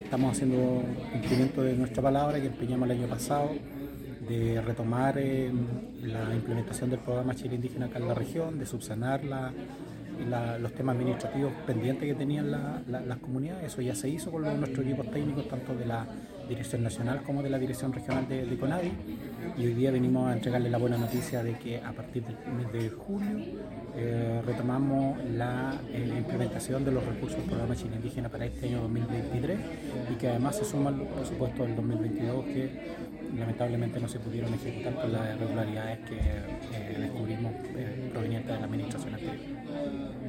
estamos haciendo cumplimiento de nuestra palabra que empeñamos el año pasado de retomar la implementación del programa Chile Indígena acá en la región, de subsanar los temas administrativos pendientes que tenían las comunidades. Eso ya se hizo con nuestros equipos técnicos, tanto de la Dirección Nacional como de la Dirección Regional de CONADI, y hoy día venimos a entregarle la buena noticia de que a partir del mes de julio retomamos la implementación de los recursos del programa Chile Indígena para este año 2023, y que además se suman los presupuestos del 2022 que lamentablemente no se pudieron ejecutar por las irregularidades que descubrimos provenientes de la administración anterior.